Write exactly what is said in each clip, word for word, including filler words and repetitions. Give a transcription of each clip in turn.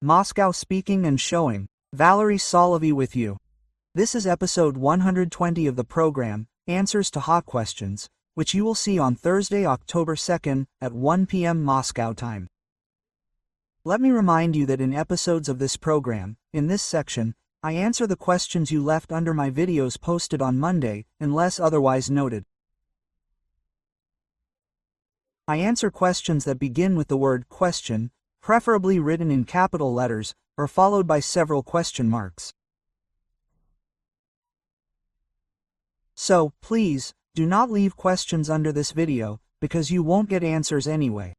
Moscow speaking and showing. Valery Solovey with you. This is episode one hundred twenty of the program, Answers to Hot Questions, which you will see on Thursday, October second, at one p m Moscow time. Let me remind you that in episodes of this program, in this section, I answer the questions you left under my videos posted on Monday, unless otherwise noted. I answer questions that begin with the word question, preferably written in capital letters, or followed by several question marks. So, please, do not leave questions under this video, because you won't get answers anyway.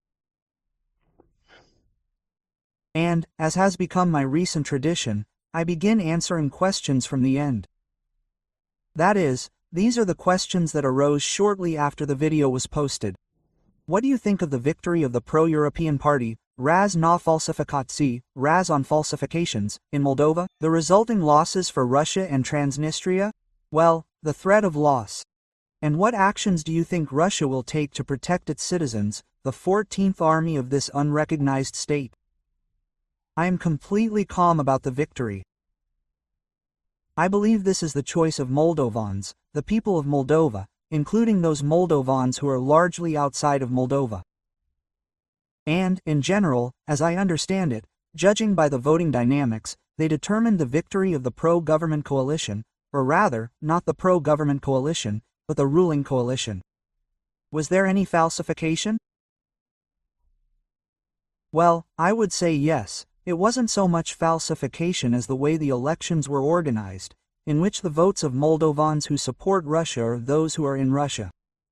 And, as has become my recent tradition, I begin answering questions from the end. That is, these are the questions that arose shortly after the video was posted. What do you think of the victory of the pro-European party, Raz na Falsifikatsi, Raz on falsifications, in Moldova? The resulting losses for Russia and Transnistria? Well, the threat of loss. And what actions do you think Russia will take to protect its citizens, the fourteenth army of this unrecognized state? I am completely calm about the victory. I believe this is the choice of Moldovans, the people of Moldova, including those Moldovans who are largely outside of Moldova. And, in general, as I understand it, judging by the voting dynamics, they determined the victory of the pro-government coalition, or rather, not the pro-government coalition, but the ruling coalition. Was there any falsification? Well, I would say yes. It wasn't so much falsification as the way the elections were organized, in which the votes of Moldovans who support Russia are those who are in Russia.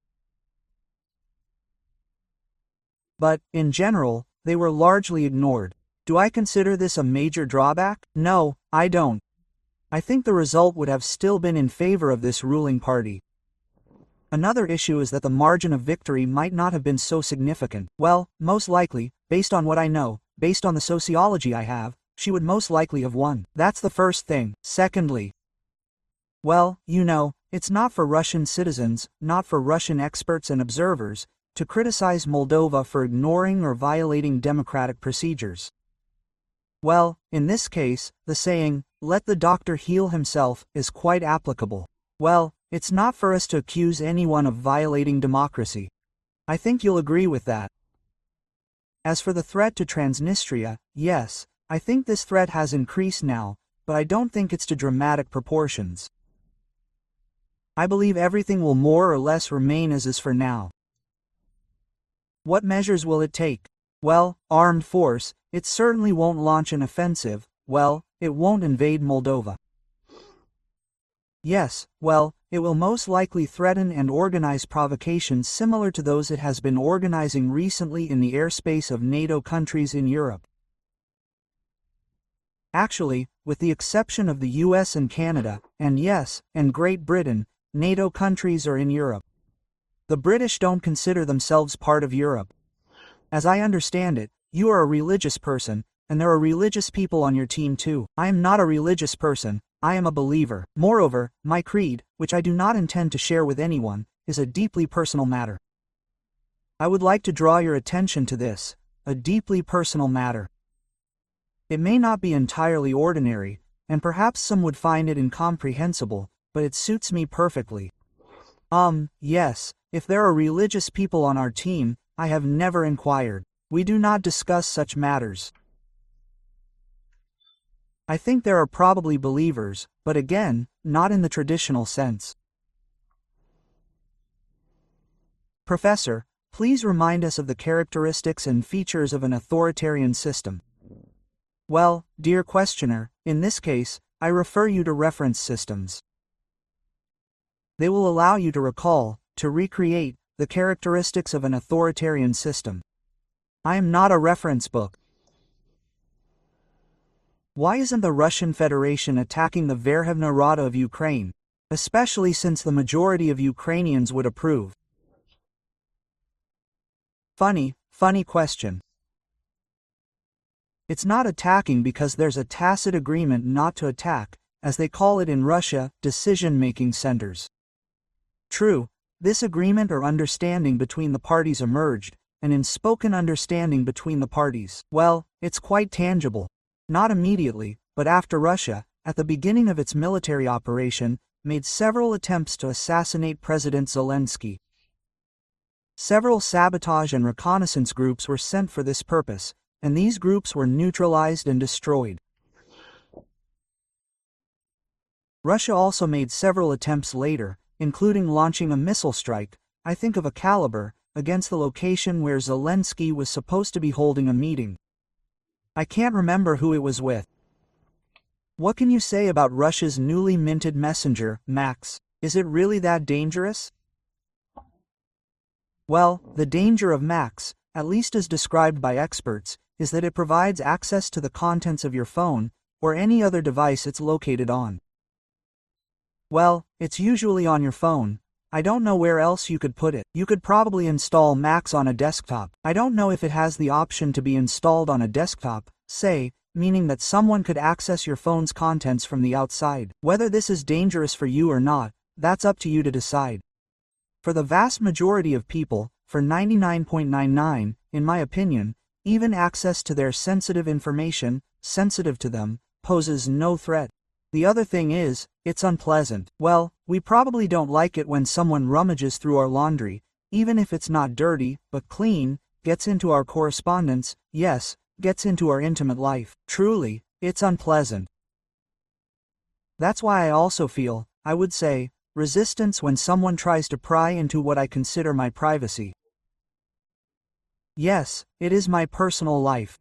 But, in general, they were largely ignored. Do I consider this a major drawback? No, I don't. I think the result would have still been in favor of this ruling party. Another issue is that the margin of victory might not have been so significant. Well, most likely, based on what I know, based on the sociology I have, she would most likely have won. That's the first thing. Secondly, well, you know, it's not for Russian citizens, not for Russian experts and observers, to criticize Moldova for ignoring or violating democratic procedures. Well, in this case, the saying, "Let the doctor heal himself," is quite applicable. Well, it's not for us to accuse anyone of violating democracy. I think you'll agree with that. As for the threat to Transnistria, yes, I think this threat has increased now, but I don't think it's to dramatic proportions. I believe everything will more or less remain as is for now. What measures will it take? Well, armed force, it certainly won't launch an offensive, well, it won't invade Moldova. Yes, well, it will most likely threaten and organize provocations similar to those it has been organizing recently in the airspace of NATO countries in Europe. Actually, with the exception of the U S and Canada, and yes, and Great Britain, NATO countries are in Europe. The British don't consider themselves part of Europe. As I understand it, you are a religious person, and there are religious people on your team too. I am not a religious person, I am a believer. Moreover, my creed, which I do not intend to share with anyone, is a deeply personal matter. I would like to draw your attention to this, a deeply personal matter. It may not be entirely ordinary, and perhaps some would find it incomprehensible, but it suits me perfectly. Um, yes, if there are religious people on our team, I have never inquired. We do not discuss such matters. I think there are probably believers, but again, not in the traditional sense. Professor, please remind us of the characteristics and features of an authoritarian system. Well, dear questioner, in this case, I refer you to reference systems. They will allow you to recall, to recreate, the characteristics of an authoritarian system. I am not a reference book. Why isn't the Russian Federation attacking the Verkhovna Rada of Ukraine, especially since the majority of Ukrainians would approve? Funny, funny question. It's not attacking because there's a tacit agreement not to attack, as they call it in Russia, decision-making centers. True, this agreement or understanding between the parties emerged, an unspoken understanding between the parties. Well, it's quite tangible. Not immediately, but after Russia, at the beginning of its military operation, made several attempts to assassinate President Zelensky. Several sabotage and reconnaissance groups were sent for this purpose, and these groups were neutralized and destroyed. Russia also made several attempts later, including launching a missile strike, I think of a caliber, against the location where Zelensky was supposed to be holding a meeting. I can't remember who it was with. What can you say about Russia's newly minted messenger, Max? Is it really that dangerous? Well, the danger of Max, at least as described by experts, is that it provides access to the contents of your phone, or any other device it's located on. Well, it's usually on your phone. I don't know where else you could put it. You could probably install Max on a desktop. I don't know if it has the option to be installed on a desktop, say, meaning that someone could access your phone's contents from the outside. Whether this is dangerous for you or not, that's up to you to decide. For the vast majority of people, for ninety-nine point nine nine, in my opinion, even access to their sensitive information, sensitive to them, poses no threat. The other thing is, it's unpleasant. Well, we probably don't like it when someone rummages through our laundry, even if it's not dirty, but clean, gets into our correspondence, yes, gets into our intimate life. Truly, it's unpleasant. That's why I also feel, I would say, resistance when someone tries to pry into what I consider my privacy. Yes, it is my personal life.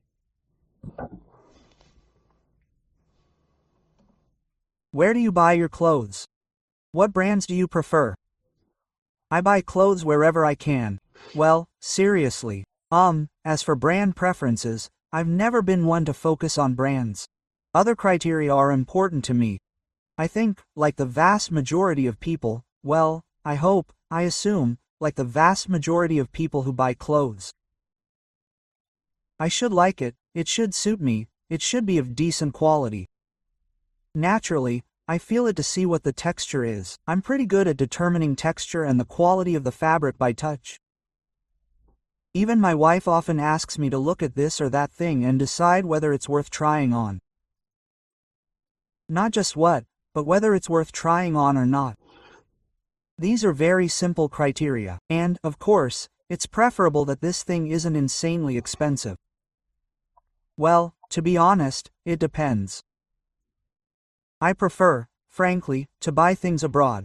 Where do you buy your clothes? What brands do you prefer? I buy clothes wherever I can. Well, seriously. Um, as for brand preferences, I've never been one to focus on brands. Other criteria are important to me. I think, like the vast majority of people, well, I hope, I assume, like the vast majority of people who buy clothes. I should like it, it should suit me, it should be of decent quality. Naturally, I feel it to see what the texture is. I'm pretty good at determining texture and the quality of the fabric by touch. Even my wife often asks me to look at this or that thing and decide whether it's worth trying on. Not just what, but whether it's worth trying on or not. These are very simple criteria, and, of course, it's preferable that this thing isn't insanely expensive. Well, to be honest, it depends. I prefer, frankly, to buy things abroad.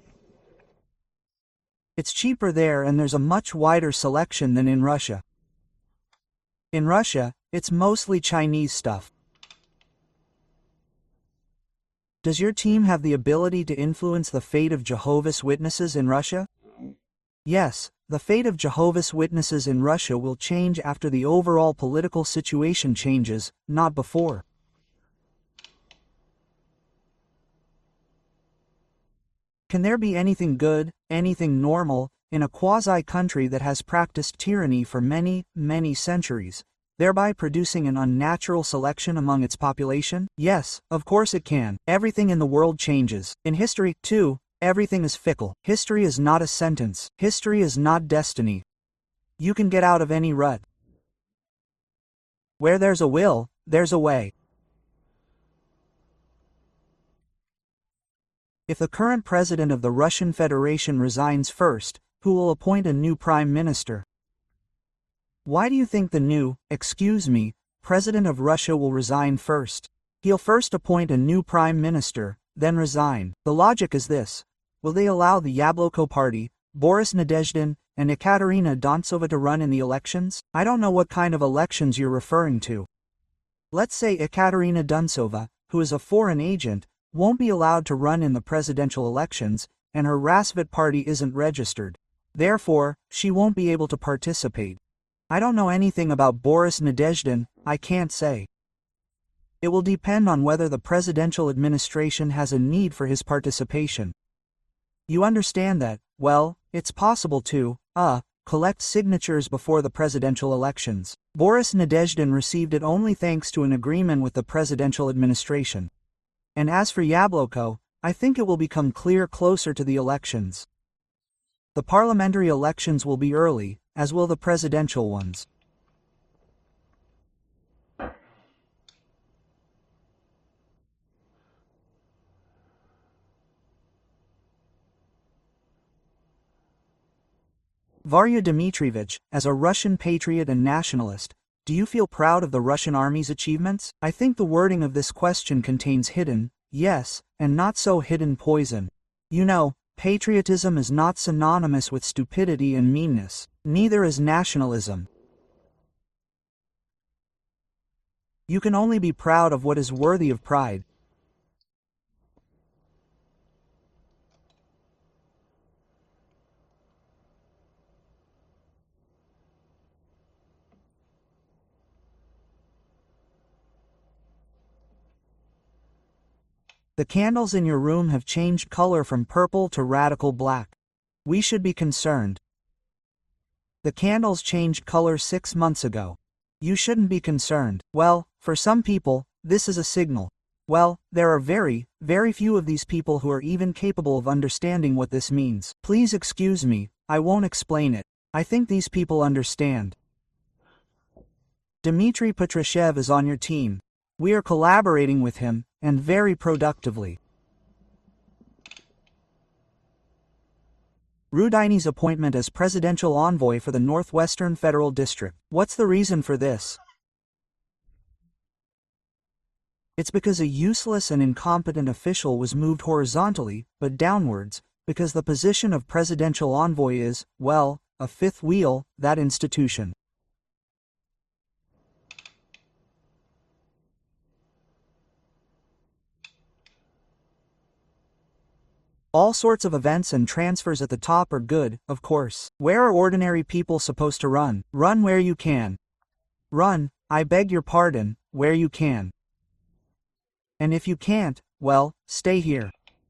It's cheaper there and there's a much wider selection than in Russia. In Russia, it's mostly Chinese stuff. Does your team have the ability to influence the fate of Jehovah's Witnesses in Russia? Yes, the fate of Jehovah's Witnesses in Russia will change after the overall political situation changes, not before. Can there be anything good, anything normal, in a quasi-country that has practiced tyranny for many, many centuries, thereby producing an unnatural selection among its population? Yes, of course it can. Everything in the world changes. In history, too, everything is fickle. History is not a sentence. History is not destiny. You can get out of any rut. Where there's a will, there's a way. If the current president of the Russian Federation resigns first, who will appoint a new prime minister? Why do you think the new, excuse me, president of Russia will resign first? He'll first appoint a new prime minister, then resign. The logic is this. Will they allow the Yabloko party, Boris Nadezhdin, and Ekaterina Dontsova to run in the elections? I don't know what kind of elections you're referring to. Let's say Ekaterina Dontsova, who is a foreign agent, won't be allowed to run in the presidential elections, and her Rasvet party isn't registered. Therefore, she won't be able to participate. I don't know anything about Boris Nadezhdin, I can't say. It will depend on whether the presidential administration has a need for his participation. You understand that, well, it's possible to, uh, collect signatures before the presidential elections. Boris Nadezhdin received it only thanks to an agreement with the presidential administration. And as for Yabloko, I think it will become clear closer to the elections. The parliamentary elections will be early, as will the presidential ones. Varya Dmitrievich, as a Russian patriot and nationalist, do you feel proud of the Russian army's achievements? I think the wording of this question contains hidden, yes, and not so hidden poison. You know, patriotism is not synonymous with stupidity and meanness, neither is nationalism. You can only be proud of what is worthy of pride. The candles in your room have changed color from purple to radical black. We should be concerned. The candles changed color six months ago. You shouldn't be concerned. Well, for some people, this is a signal. Well, there are very, very few of these people who are even capable of understanding what this means. Please excuse me, I won't explain it. I think these people understand. Dmitry Patrushev is on your team. We are collaborating with him, and very productively. Rudini's appointment as presidential envoy for the Northwestern Federal District. What's the reason for this? It's because a useless and incompetent official was moved horizontally, but downwards, because the position of presidential envoy is, well, a fifth wheel, that institution. All sorts of events and transfers at the top are good, of course. Where are ordinary people supposed to run? Run where you can. Run, I beg your pardon, where you can. And if you can't, well, stay here.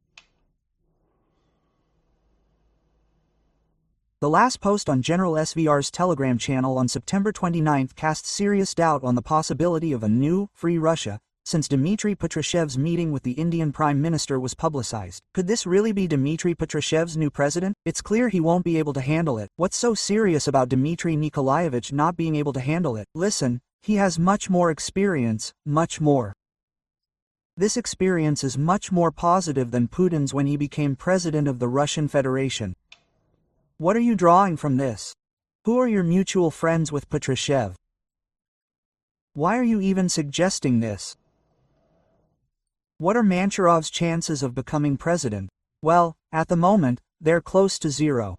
The last post on General S V R's Telegram channel on September twenty-ninth cast serious doubt on the possibility of a new, free Russia, since Dmitry Patrushev's meeting with the Indian Prime Minister was publicized. Could this really be Dmitry Patrushev's new president? It's clear he won't be able to handle it. What's so serious about Dmitry Nikolaevich not being able to handle it? Listen, he has much more experience, much more. This experience is much more positive than Putin's when he became president of the Russian Federation. What are you drawing from this? Who are your mutual friends with Patrushev? Why are you even suggesting this? What are Manchurov's chances of becoming president? Well, at the moment, they're close to zero.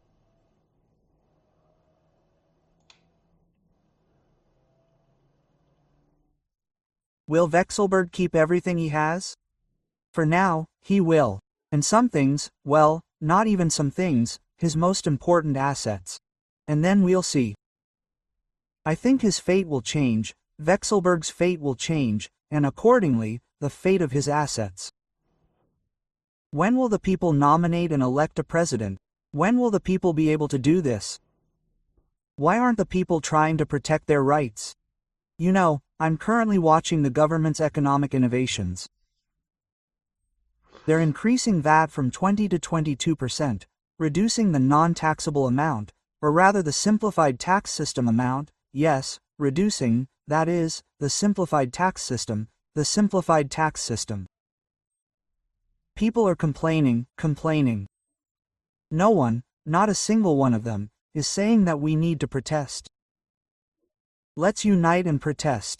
Will Vekselberg keep everything he has? For now, he will. And some things, well, not even some things, his most important assets. And then we'll see. I think his fate will change, Vekselberg's fate will change, and accordingly, the fate of his assets. When will the people nominate and elect a president? When will the people be able to do this? Why aren't the people trying to protect their rights? You know, I'm currently watching the government's economic innovations. They're increasing V A T from twenty to twenty-two percent, reducing the non-taxable amount, or rather the simplified tax system amount, yes, reducing, that is, the simplified tax system, the simplified tax system. People are complaining, complaining. No one, not a single one of them, is saying that we need to protest. Let's unite and protest.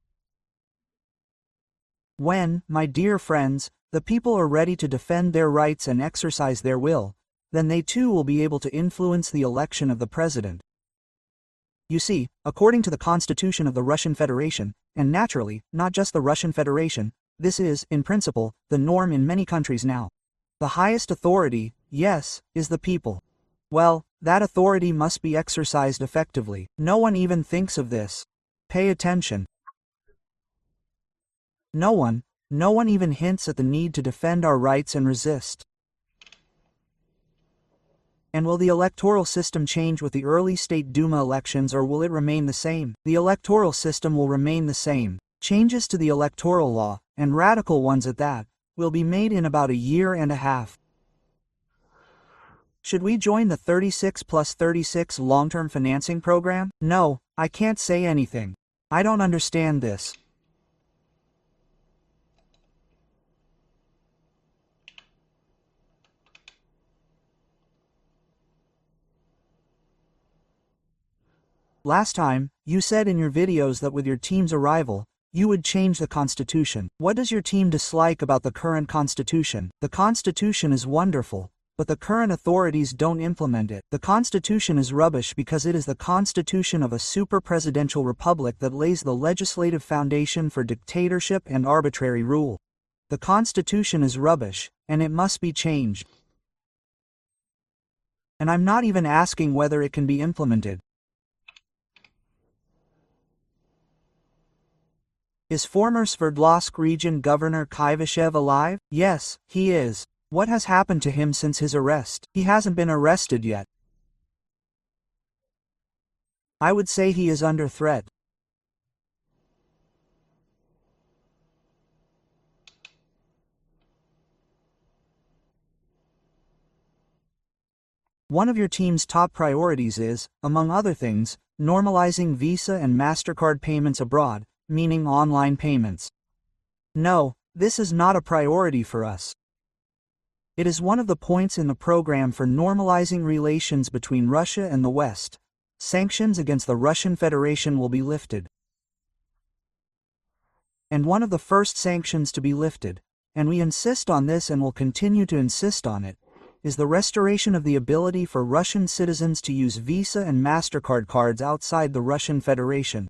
When, my dear friends, the people are ready to defend their rights and exercise their will, then they too will be able to influence the election of the president. You see, according to the Constitution of the Russian Federation, and naturally, not just the Russian Federation, this is, in principle, the norm in many countries now. The highest authority, yes, is the people. Well, that authority must be exercised effectively. No one even thinks of this. Pay attention. No one, no one even hints at the need to defend our rights and resist. And will the electoral system change with the early State Duma elections, or will it remain the same? The electoral system will remain the same. Changes to the electoral law, and radical ones at that, will be made in about a year and a half. Should we join the thirty-six plus thirty-six long-term financing program? No, I can't say anything. I don't understand this. Last time, you said in your videos that with your team's arrival, you would change the constitution. What does your team dislike about the current constitution? The constitution is wonderful, but the current authorities don't implement it. The constitution is rubbish because it is the constitution of a super-presidential republic that lays the legislative foundation for dictatorship and arbitrary rule. The constitution is rubbish, and it must be changed. And I'm not even asking whether it can be implemented. Is former Sverdlovsk region Governor Kivashev alive? Yes, he is. What has happened to him since his arrest? He hasn't been arrested yet. I would say he is under threat. One of your team's top priorities is, among other things, normalizing Visa and MasterCard payments abroad, meaning online payments. No, this is not a priority for us. It is one of the points in the program for normalizing relations between Russia and the West. Sanctions against the Russian Federation will be lifted. And one of the first sanctions to be lifted, and we insist on this and will continue to insist on it, is the restoration of the ability for Russian citizens to use Visa and MasterCard cards outside the Russian Federation.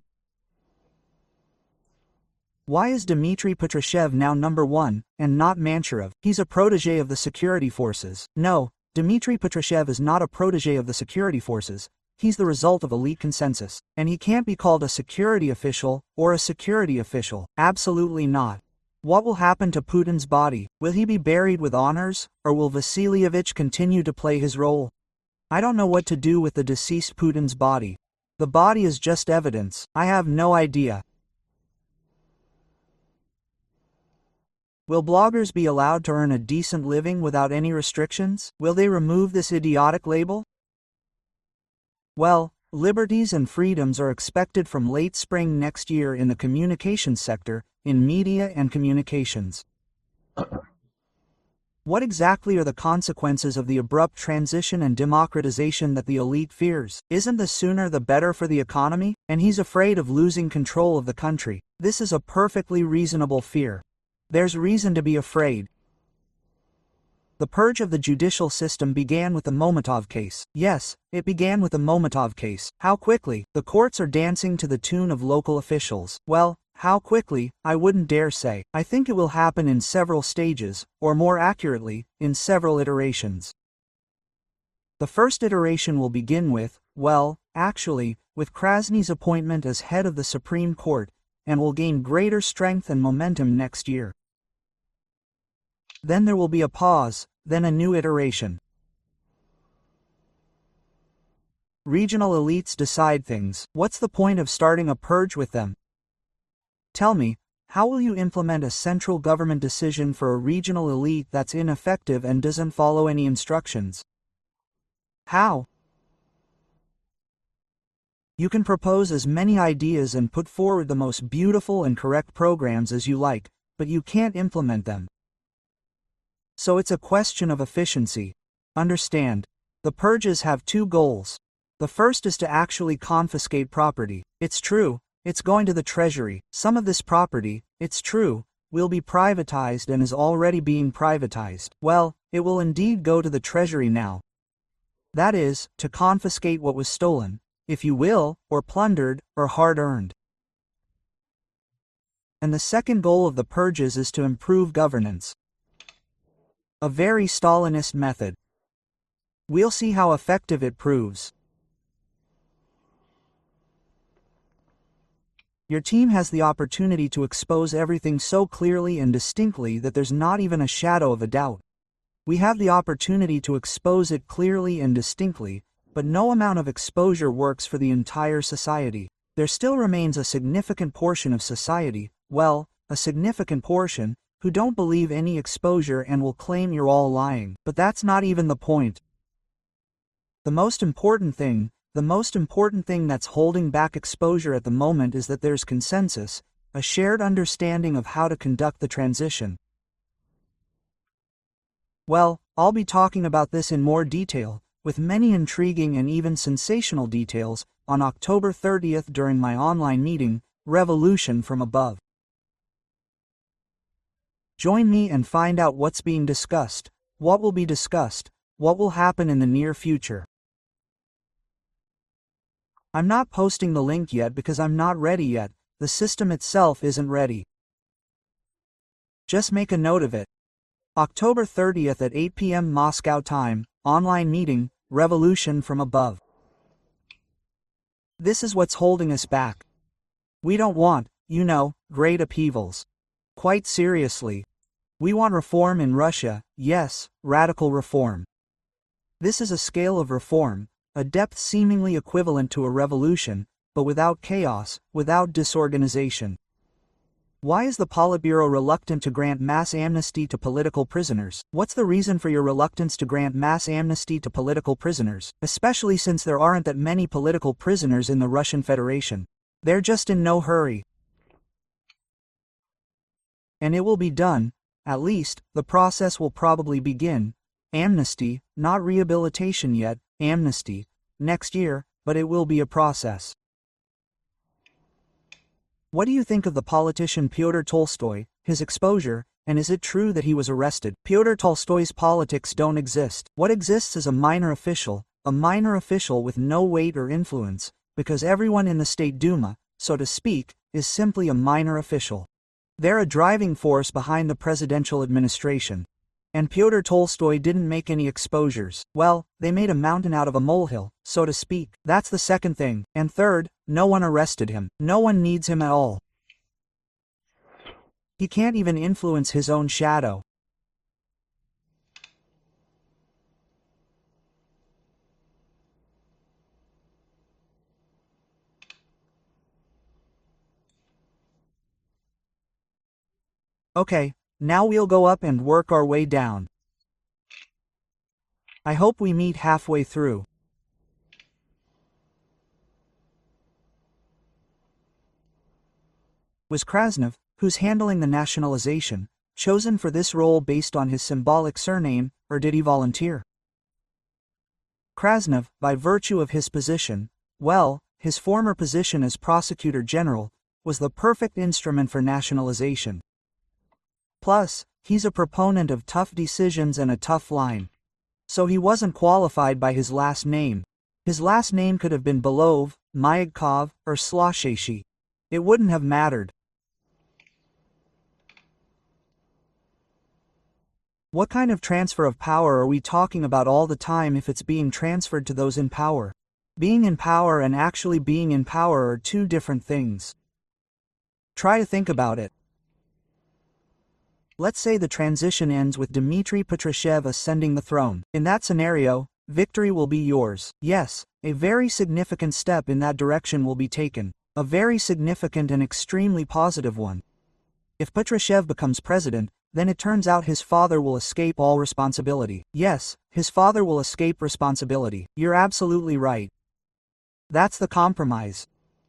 Why is Dmitry Patrushev now number one, and not Mancherov? He's a protege of the security forces. No, Dmitry Patrushev is not a protege of the security forces. He's the result of elite consensus. And he can't be called a security official, or a security official. Absolutely not. What will happen to Putin's body? Will he be buried with honors, or will Vasilievich continue to play his role? I don't know what to do with the deceased Putin's body. The body is just evidence. I have no idea. Will bloggers be allowed to earn a decent living without any restrictions? Will they remove this idiotic label? Well, liberties and freedoms are expected from late spring next year in the communications sector, in media and communications. What exactly are the consequences of the abrupt transition and democratization that the elite fears? Isn't the sooner the better for the economy? And he's afraid of losing control of the country. This is a perfectly reasonable fear. There's reason to be afraid. The purge of the judicial system began with the Momotov case. Yes, it began with the Momotov case. How quickly? The courts are dancing to the tune of local officials. Well, how quickly, I wouldn't dare say. I think it will happen in several stages, or more accurately, in several iterations. The first iteration will begin with, well, actually, with Krasny's appointment as head of the Supreme Court, and will gain greater strength and momentum next year. Then there will be a pause, then a new iteration. Regional elites decide things. What's the point of starting a purge with them? Tell me, how will you implement a central government decision for a regional elite that's ineffective and doesn't follow any instructions? How? You can propose as many ideas and put forward the most beautiful and correct programs as you like, but you can't implement them. So it's a question of efficiency. Understand, the purges have two goals. The first is to actually confiscate property. It's true, it's going to the treasury. Some of this property, it's true, will be privatized and is already being privatized. Well, it will indeed go to the treasury now. That is, to confiscate what was stolen, if you will, or plundered, or hard-earned. And the second goal of the purges is to improve governance. A very Stalinist method. We'll see how effective it proves. Your team has the opportunity to expose everything so clearly and distinctly that there's not even a shadow of a doubt. We have the opportunity to expose it clearly and distinctly, but no amount of exposure works for the entire society. There still remains a significant portion of society, well, a significant portion, who don't believe any exposure and will claim you're all lying. But that's not even the point. The most important thing, the most important thing that's holding back exposure at the moment is that there's consensus, a shared understanding of how to conduct the transition. Well, I'll be talking about this in more detail, with many intriguing and even sensational details, on October thirtieth during my online meeting, Revolution from Above. Join me and find out what's being discussed, what will be discussed, what will happen in the near future. I'm not posting the link yet because I'm not ready yet, the system itself isn't ready. Just make a note of it. October thirtieth at eight p m Moscow time, online meeting, Revolution from Above. This is what's holding us back. We don't want, you know, great upheavals. Quite seriously. We want reform in Russia, yes, radical reform. This is a scale of reform, a depth seemingly equivalent to a revolution, but without chaos, without disorganization. Why is the Politburo reluctant to grant mass amnesty to political prisoners? What's the reason for your reluctance to grant mass amnesty to political prisoners, especially since there aren't that many political prisoners in the Russian Federation? They're just in no hurry. And it will be done, at least, the process will probably begin. Amnesty, not rehabilitation yet, amnesty, next year, but it will be a process. What do you think of the politician Pyotr Tolstoy, his exposure, and is it true that he was arrested? Pyotr Tolstoy's politics don't exist. What exists is a minor official, a minor official with no weight or influence, because everyone in the State Duma, so to speak, is simply a minor official. They're a driving force behind the presidential administration. And Pyotr Tolstoy didn't make any exposures. Well, they made a mountain out of a molehill, so to speak. That's the second thing. And third, no one arrested him. No one needs him at all. He can't even influence his own shadow. Okay, now we'll go up and work our way down. I hope we meet halfway through. Was Krasnov, who's handling the nationalization, chosen for this role based on his symbolic surname, or did he volunteer? Krasnov, by virtue of his position, well, his former position as prosecutor general, was the perfect instrument for nationalization. Plus, he's a proponent of tough decisions and a tough line. So he wasn't qualified by his last name. His last name could have been Belov, Myagkov, or Slosheshi. It wouldn't have mattered. What kind of transfer of power are we talking about all the time if it's being transferred to those in power? Being in power and actually being in power are two different things. Try to think about it. Let's say the transition ends with Dmitry Patrushev ascending the throne. In that scenario, victory will be yours. Yes, a very significant step in that direction will be taken. A very significant and extremely positive one. If Patrushev becomes president, then it turns out his father will escape all responsibility. Yes, his father will escape responsibility. You're absolutely right. That's the compromise.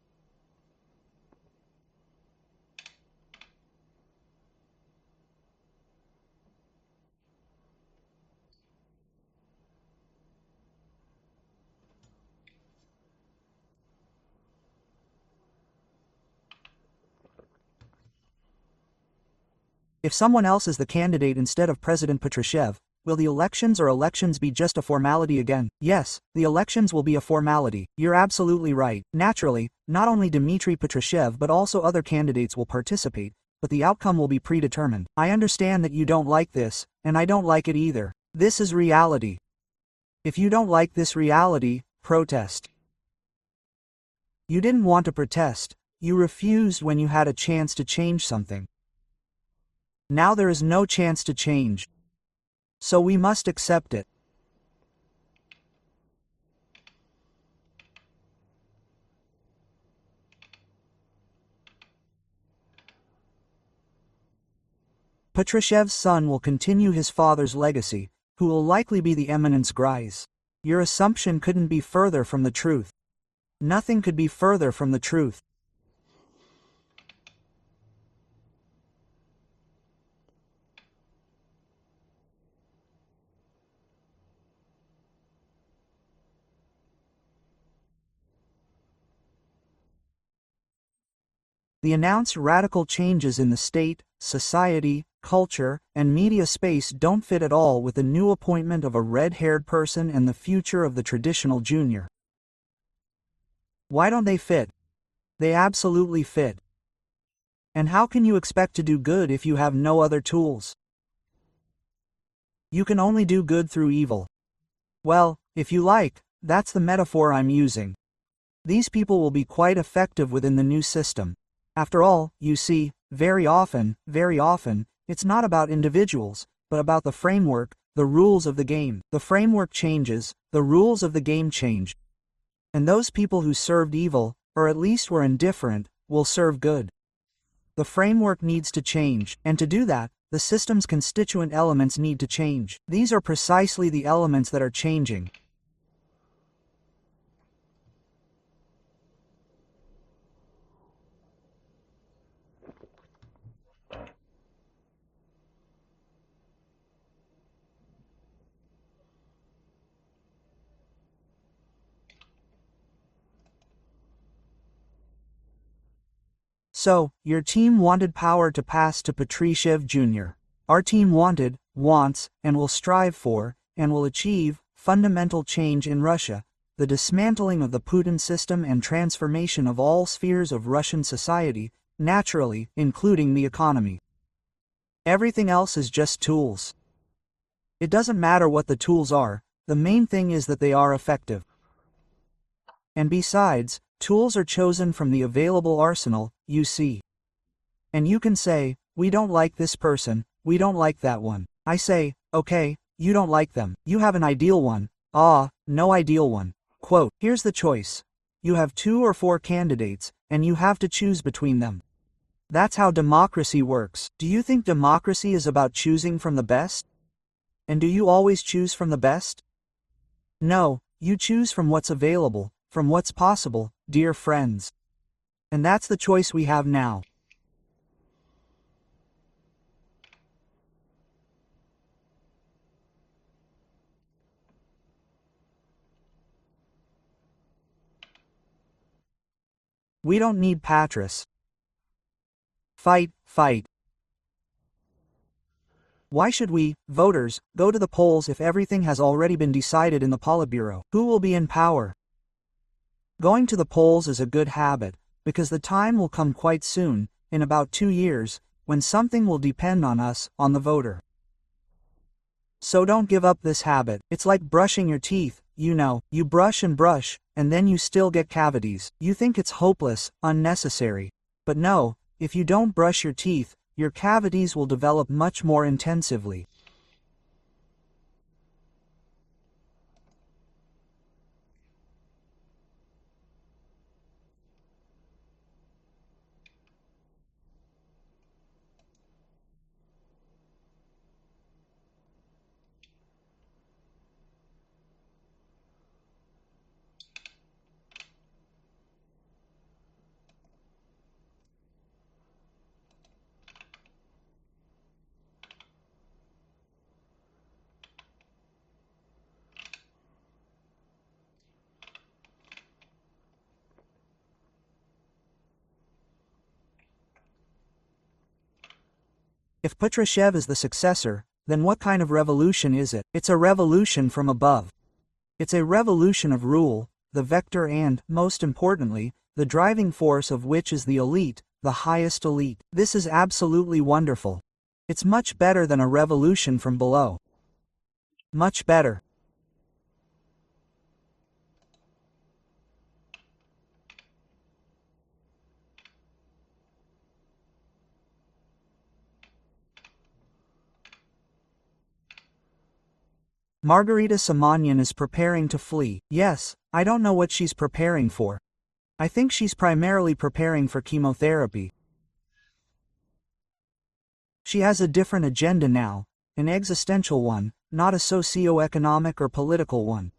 If someone else is the candidate instead of President Patrushev, will the elections or elections be just a formality again? Yes, the elections will be a formality. You're absolutely right. Naturally, not only Dmitry Patrushev but also other candidates will participate, but the outcome will be predetermined. I understand that you don't like this, and I don't like it either. This is reality. If you don't like this reality, protest. You didn't want to protest. You refused when you had a chance to change something. Now there is no chance to change. So we must accept it. Patrushev's son will continue his father's legacy, who will likely be the Eminence Grise. Your assumption couldn't be further from the truth. Nothing could be further from the truth. The announced radical changes in the state, society, culture, and media space don't fit at all with the new appointment of a red-haired person and the future of the traditional junior. Why don't they fit? They absolutely fit. And how can you expect to do good if you have no other tools? You can only do good through evil. Well, if you like, that's the metaphor I'm using. These people will be quite effective within the new system. After all, you see, very often, very often, it's not about individuals, but about the framework, the rules of the game. The framework changes, the rules of the game change. And those people who served evil, or at least were indifferent, will serve good. The framework needs to change, and to do that, the system's constituent elements need to change. These are precisely the elements that are changing. So, your team wanted power to pass to Patrushev Junior Our team wanted, wants, and will strive for, and will achieve, fundamental change in Russia, the dismantling of the Putin system and transformation of all spheres of Russian society, naturally, including the economy. Everything else is just tools. It doesn't matter what the tools are, the main thing is that they are effective. And besides, tools are chosen from the available arsenal, you see. And you can say, we don't like this person, we don't like that one. I say, okay, you don't like them. You have an ideal one. Ah, no ideal one. Quote, here's the choice. You have two or four candidates, and you have to choose between them. That's how democracy works. Do you think democracy is about choosing from the best? And do you always choose from the best? No, you choose from what's available, from what's possible, dear friends. And that's the choice we have now. We don't need Patras. Fight, fight. Why should we, voters, go to the polls if everything has already been decided in the Politburo? Who will be in power? Going to the polls is a good habit, because the time will come quite soon, in about two years, when something will depend on us, on the voter. So don't give up this habit. It's like brushing your teeth, you know, you brush and brush, and then you still get cavities. You think it's hopeless, unnecessary. But no, if you don't brush your teeth, your cavities will develop much more intensively. If Patrushev is the successor, then what kind of revolution is it? It's a revolution from above. It's a revolution of rule, the vector and, most importantly, the driving force of which is the elite, the highest elite. This is absolutely wonderful. It's much better than a revolution from below. Much better. Margarita Simonyan is preparing to flee. Yes, I don't know what she's preparing for. I think she's primarily preparing for chemotherapy. She has a different agenda now, an existential one, not a socio-economic or political one.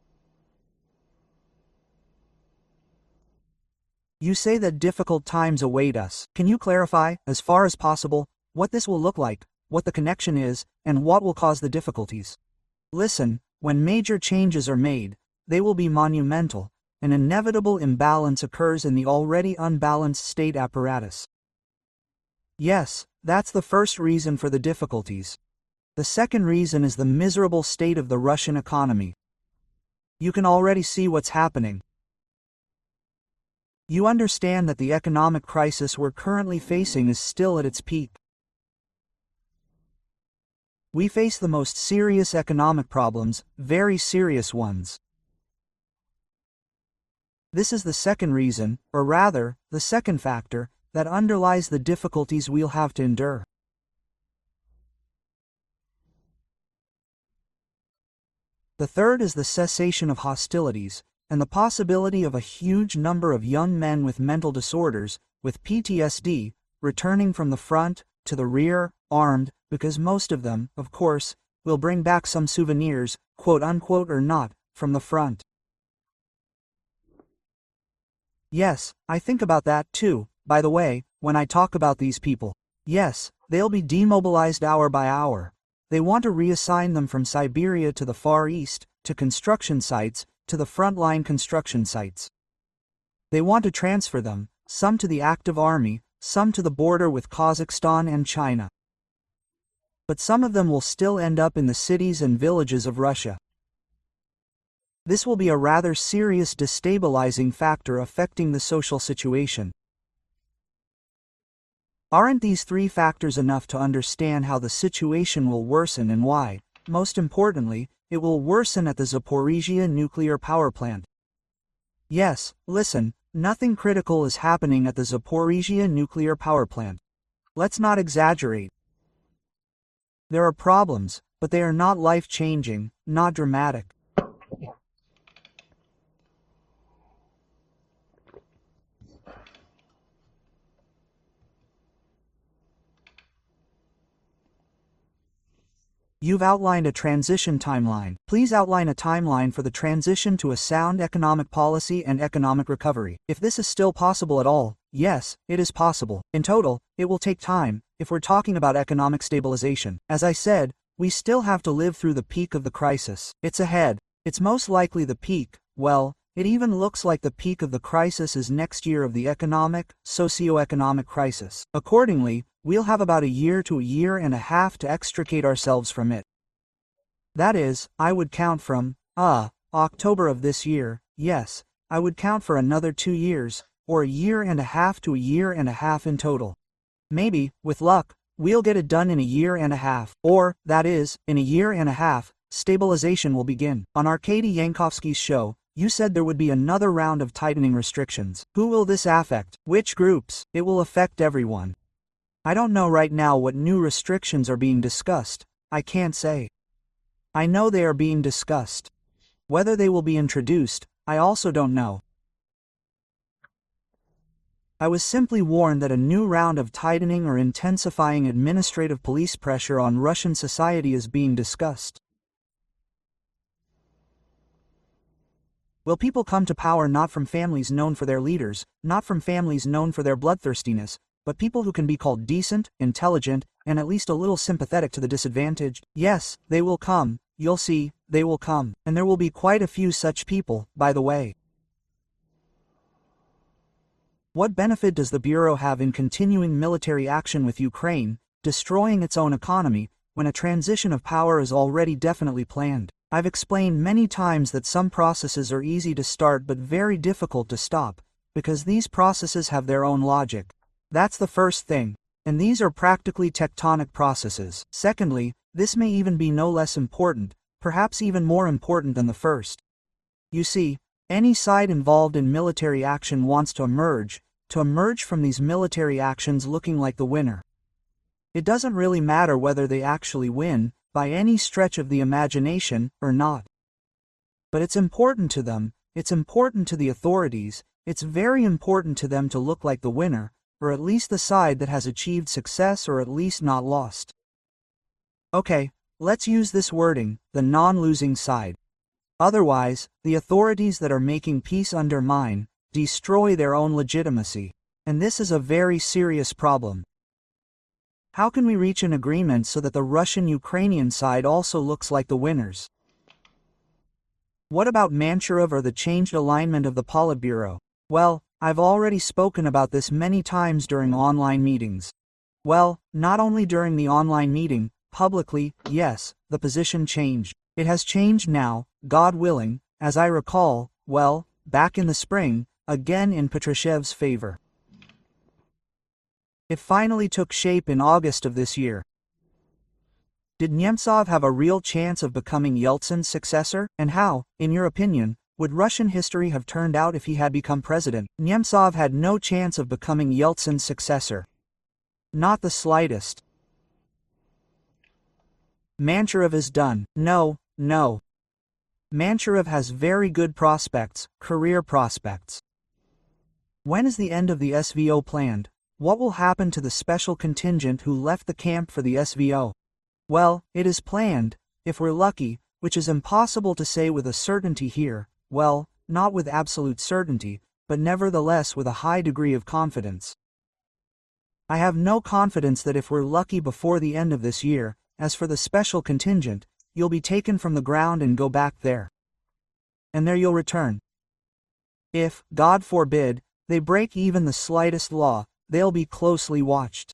You say that difficult times await us. Can you clarify, as far as possible, what this will look like, what the connection is, and what will cause the difficulties? Listen, when major changes are made, they will be monumental. An inevitable imbalance occurs in the already unbalanced state apparatus. Yes, that's the first reason for the difficulties. The second reason is the miserable state of the Russian economy. You can already see what's happening. You understand that the economic crisis we're currently facing is still at its peak. We face the most serious economic problems, very serious ones. This is the second reason, or rather, the second factor, that underlies the difficulties we'll have to endure. The third is the cessation of hostilities, and the possibility of a huge number of young men with mental disorders, with P T S D, returning from the front, to the rear, armed, because most of them, of course, will bring back some souvenirs, quote unquote or not, from the front. Yes, I think about that too, by the way, when I talk about these people. Yes, they'll be demobilized hour by hour. They want to reassign them from Siberia to the Far East, to construction sites, to the frontline construction sites. They want to transfer them, some to the active army, some to the border with Kazakhstan and China. But some of them will still end up in the cities and villages of Russia. This will be a rather serious destabilizing factor affecting the social situation. Aren't these three factors enough to understand how the situation will worsen and why? Most importantly, it will worsen at the Zaporizhzhia nuclear power plant. Yes, listen, nothing critical is happening at the Zaporizhzhia nuclear power plant. Let's not exaggerate. There are problems, but they are not life-changing, not dramatic. You've outlined a transition timeline. Please outline a timeline for the transition to a sound economic policy and economic recovery. If this is still possible at all, yes, it is possible. In total, it will take time, if we're talking about economic stabilization. As I said, we still have to live through the peak of the crisis. It's ahead. It's most likely the peak, well, it even looks like the peak of the crisis is next year of the economic, socio-economic crisis. Accordingly, we'll have about a year to a year and a half to extricate ourselves from it. That is, I would count from, ah, October of this year, yes, I would count for another two years, or a year and a half to a year and a half in total. Maybe, with luck, we'll get it done in a year and a half, or, that is, in a year and a half, stabilization will begin. On Arkady Yankovsky's show, you said there would be another round of tightening restrictions. Who will this affect? Which groups? It will affect everyone. I don't know right now what new restrictions are being discussed. I can't say. I know they are being discussed. Whether they will be introduced, I also don't know. I was simply warned that a new round of tightening or intensifying administrative police pressure on Russian society is being discussed. Will people come to power not from families known for their leaders, not from families known for their bloodthirstiness, but people who can be called decent, intelligent, and at least a little sympathetic to the disadvantaged? Yes, they will come, you'll see, they will come, and there will be quite a few such people, by the way. What benefit does the Bureau have in continuing military action with Ukraine, destroying its own economy, when a transition of power is already definitely planned? I've explained many times that some processes are easy to start but very difficult to stop, because these processes have their own logic. That's the first thing, and these are practically tectonic processes. Secondly, this may even be no less important, perhaps even more important than the first. You see, any side involved in military action wants to emerge, to emerge from these military actions looking like the winner. It doesn't really matter whether they actually win, by any stretch of the imagination, or not. But it's important to them, it's important to the authorities, it's very important to them to look like the winner, or at least the side that has achieved success or at least not lost. Okay, let's use this wording, the non-losing side. Otherwise, the authorities that are making peace undermine, destroy their own legitimacy. And this is a very serious problem. How can we reach an agreement so that the Russian-Ukrainian side also looks like the winners? What about Manchurov or the changed alignment of the Politburo? Well, I've already spoken about this many times during online meetings. Well, not only during the online meeting, publicly, yes, the position changed. It has changed now, God willing, as I recall, well, back in the spring, again in Patrushev's favor. It finally took shape in August of this year. Did Nemtsov have a real chance of becoming Yeltsin's successor? And how, in your opinion, would Russian history have turned out if he had become president? Nemtsov had no chance of becoming Yeltsin's successor. Not the slightest. Manchurev is done. No, no. Manchurev has very good prospects, career prospects. When is the end of the S V O planned? What will happen to the special contingent who left the camp for the S V O? Well, it is planned, if we're lucky, which is impossible to say with a certainty here, well, not with absolute certainty, but nevertheless with a high degree of confidence. I have no confidence that if we're lucky before the end of this year, as for the special contingent, you'll be taken from the ground and go back there. And there you'll return. If, God forbid, they break even the slightest law, they'll be closely watched.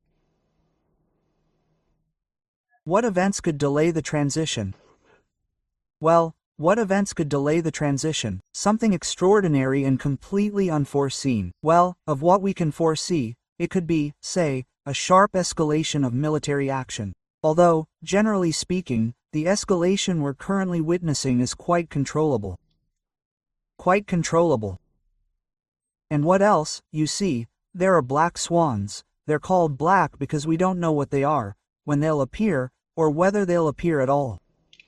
What events could delay the transition? Well, what events could delay the transition? Something extraordinary and completely unforeseen. Well, of what we can foresee, it could be, say, a sharp escalation of military action. Although, generally speaking, the escalation we're currently witnessing is quite controllable. Quite controllable. And what else? You see, there are black swans. They're called black because we don't know what they are, when they'll appear, or whether they'll appear at all.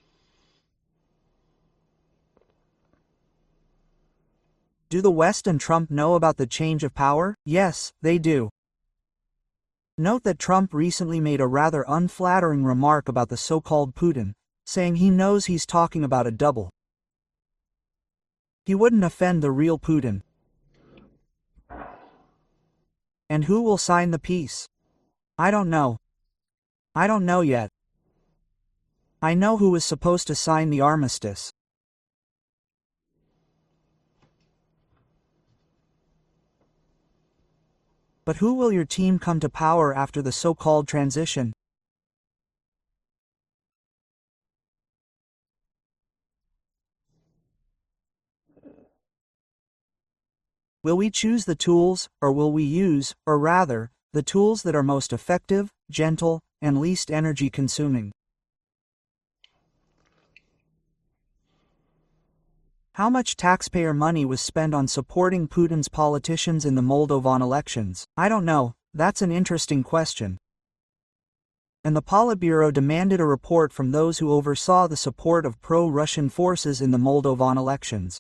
Do the West and Trump know about the change of power? Yes, they do. Note that Trump recently made a rather unflattering remark about the so-called Putin, saying he knows he's talking about a double. He wouldn't offend the real Putin. And who will sign the peace? I don't know. I don't know yet. I know who was supposed to sign the armistice. But who will your team come to power after the so-called transition? Will we choose the tools, or will we use, or rather, the tools that are most effective, gentle, and least energy-consuming? How much taxpayer money was spent on supporting Putin's politicians in the Moldovan elections? I don't know, that's an interesting question. And the Politburo demanded a report from those who oversaw the support of pro-Russian forces in the Moldovan elections.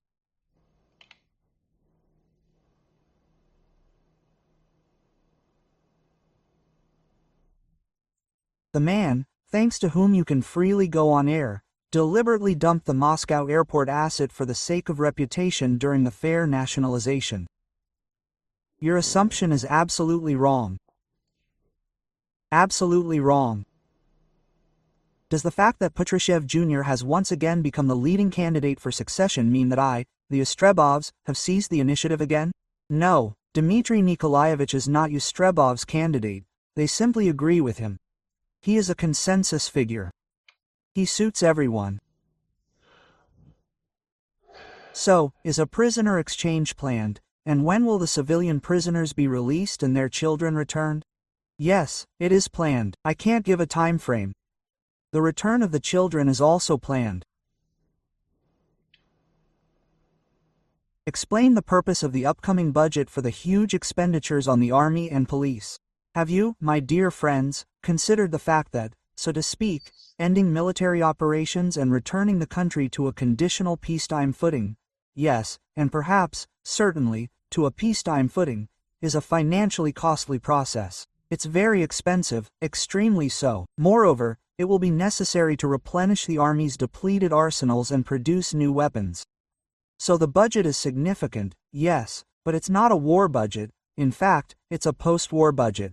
The man, thanks to whom you can freely go on air, deliberately dumped the Moscow airport asset for the sake of reputation during the fair nationalization. Your assumption is absolutely wrong. Absolutely wrong. Does the fact that Patrushev Junior has once again become the leading candidate for succession mean that I, the Ustrebovs, have seized the initiative again? No, Dmitry Nikolaevich is not Ustrebov's candidate, they simply agree with him. He is a consensus figure. He suits everyone. So, is a prisoner exchange planned, and when will the civilian prisoners be released and their children returned? Yes, it is planned. I can't give a time frame. The return of the children is also planned. Explain the purpose of the upcoming budget for the huge expenditures on the army and police. Have you, my dear friends, considered the fact that, so to speak, ending military operations and returning the country to a conditional peacetime footing, yes, and perhaps, certainly, to a peacetime footing, is a financially costly process. It's very expensive, extremely so. Moreover, it will be necessary to replenish the army's depleted arsenals and produce new weapons. So the budget is significant, yes, but it's not a war budget. In fact, it's a post-war budget.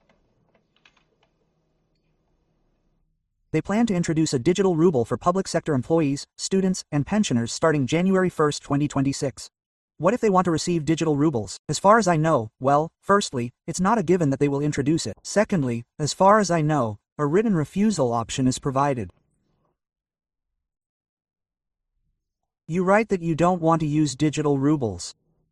They plan to introduce a digital ruble for public sector employees, students, and pensioners starting January first, twenty twenty-six. What if they want to receive digital rubles? As far as I know, well, firstly, it's not a given that they will introduce it. Secondly, as far as I know, a written refusal option is provided. You write that you don't want to use digital rubles.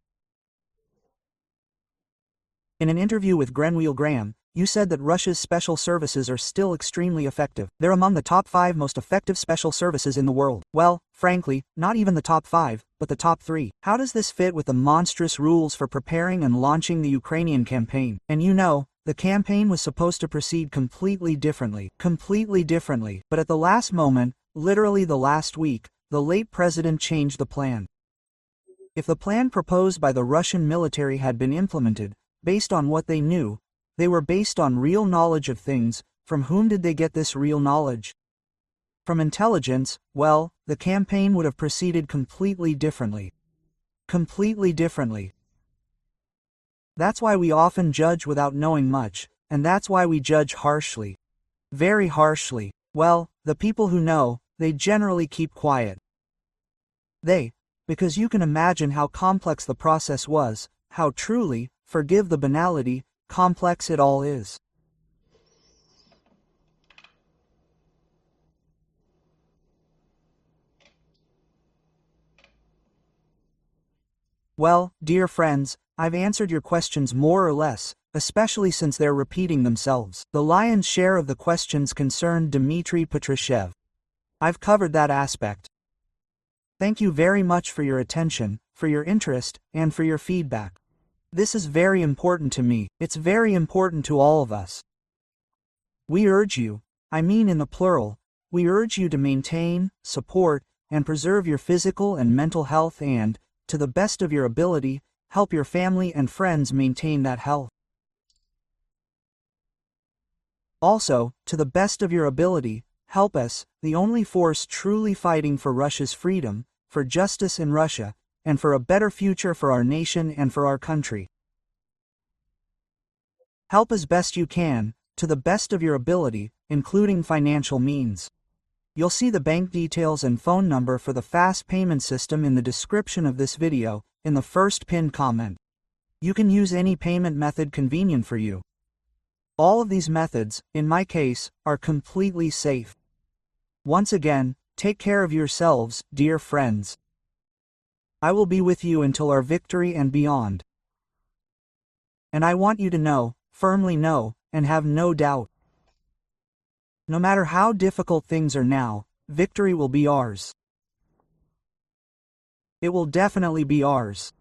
In an interview with Grenwheel Graham, you said that Russia's special services are still extremely effective. They're among the top five most effective special services in the world. Well, frankly, not even the top five, but the top three. How does this fit with the monstrous rules for preparing and launching the Ukrainian campaign? And you know, the campaign was supposed to proceed completely differently. Completely differently. But at the last moment, literally the last week, the late president changed the plan. If the plan proposed by the Russian military had been implemented, based on what they knew, they were based on real knowledge of things. From whom did they get this real knowledge? From intelligence. Well, the campaign would have proceeded completely differently. Completely differently. That's why we often judge without knowing much, and that's why we judge harshly. Very harshly. Well, the people who know, they generally keep quiet. They, because you can imagine how complex the process was, how truly, forgive the banality, complex it all is. Well, dear friends, I've answered your questions more or less, especially since they're repeating themselves. The lion's share of the questions concerned Dmitry Patrushev. I've covered that aspect. Thank you very much for your attention, for your interest, and for your feedback. This is very important to me. It's very important to all of us. We urge you, I mean in the plural, we urge you to maintain, support, and preserve your physical and mental health and, to the best of your ability, help your family and friends maintain that health. Also, to the best of your ability, help us, the only force truly fighting for Russia's freedom, for justice in Russia, and for a better future for our nation and for our country. Help as best you can, to the best of your ability, including financial means. You'll see the bank details and phone number for the fast payment system in the description of this video, in the first pinned comment. You can use any payment method convenient for you. All of these methods, in my case, are completely safe. Once again, take care of yourselves, dear friends. I will be with you until our victory and beyond. And I want you to know, firmly know, and have no doubt. No matter how difficult things are now, victory will be ours. It will definitely be ours.